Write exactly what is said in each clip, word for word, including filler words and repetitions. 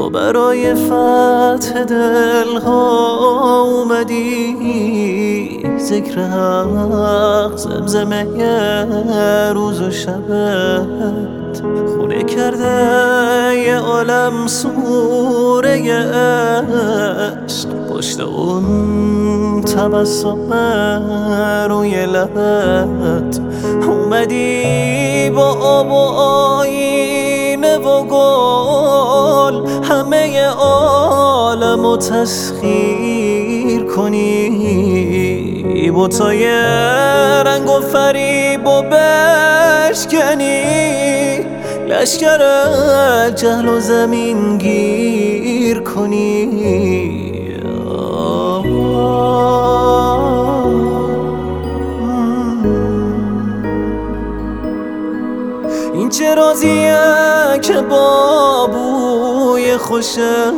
تو برای فتح دلها اومدی، ذکر حق زمزمه روز و شبت خونه کرده یه عالم سوره عشق. پشت اون تبسم روی لبت اومدی با آب و آینه و گل همه عالمو تسخیر کنی، بتای رنگ و فریب و بشکنی، لشکر جهل و زمین گیر کنی. این چه رازیه که با بوی خوشت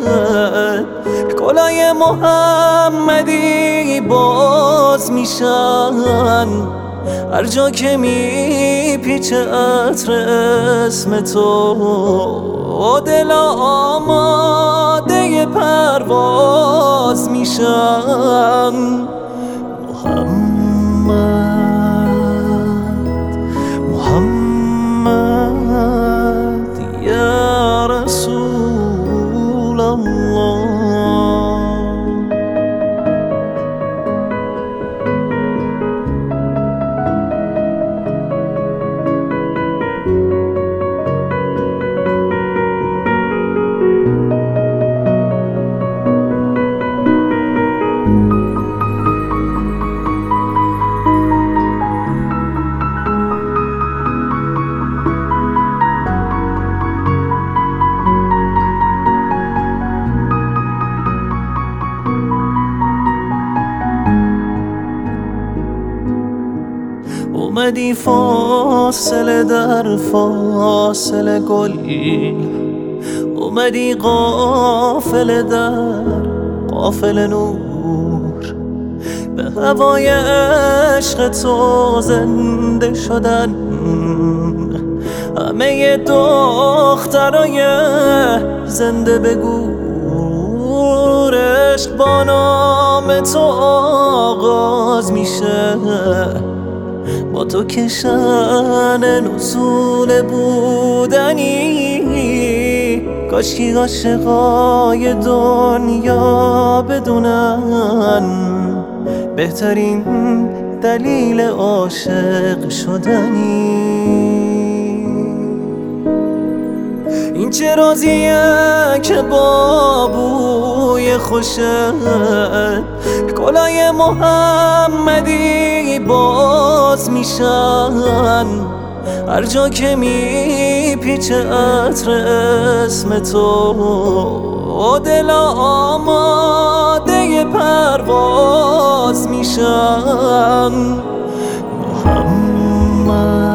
کلاه محمدی باز میشن، هر جا که میپیچه عطر اسم تو دل آماده پرواز میشن. محمد محمد یا رسول الله. اومدی فاصله در فاصله گل، اومدی قافله در قافله نور، به هوای عشق تو زنده شدن همه دخترای زنده به گور. عشق با نام تو آغاز میشه، با تو که شأن نزول بودنی، کاشکی عاشقای دنیا بدونن بهترین دلیل عاشق شدنی. این چه رازیه که با بوی خوشت کلاه محمدی باز میشن، هر جا که میپیچه عطر اسم تو دل آماده پرواز میشن. محمد